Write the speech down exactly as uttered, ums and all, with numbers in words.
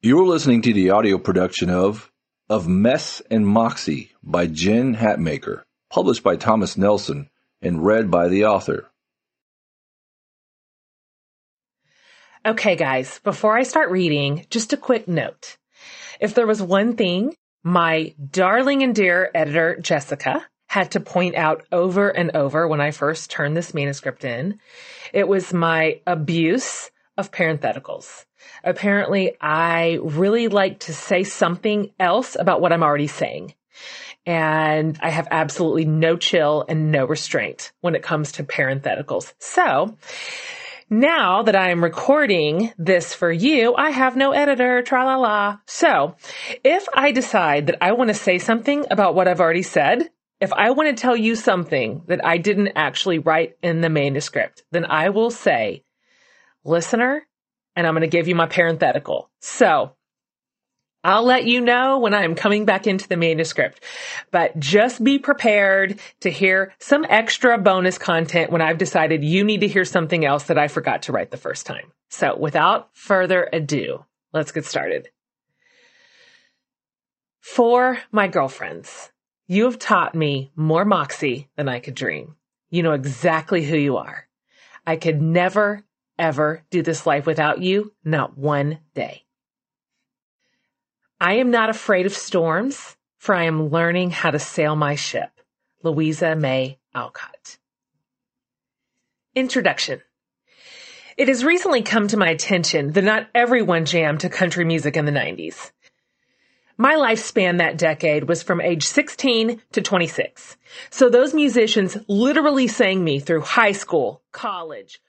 You're listening to the audio production of Of Mess and Moxie by Jen Hatmaker, published by Thomas Nelson and read by the author. Okay, guys, before I start reading, just a quick note. If there was one thing my darling and dear editor, Jessica, had to point out over and over when I first turned this manuscript in, it was my abuse of parentheticals. Apparently, I really like to say something else about what I'm already saying. And I have absolutely no chill and no restraint when it comes to parentheticals. So now that I am recording this for you, I have no editor, tra-la-la. So if I decide that I want to say something about what I've already said, if I want to tell you something that I didn't actually write in the manuscript, then I will say, listener, and I'm going to give you my parenthetical. So I'll let you know when I'm coming back into the manuscript, but just be prepared to hear some extra bonus content when I've decided you need to hear something else that I forgot to write the first time. So without further ado, let's get started. For my girlfriends, you have taught me more Moxie than I could dream. You know exactly who you are. I could never, ever do this life without you, not one day. I am not afraid of storms, for I am learning how to sail my ship. Louisa May Alcott. Introduction. It has recently come to my attention that not everyone jammed to country music in the nineties. My lifespan that decade was from age sixteen to twenty-six. So those musicians literally sang me through high school, college,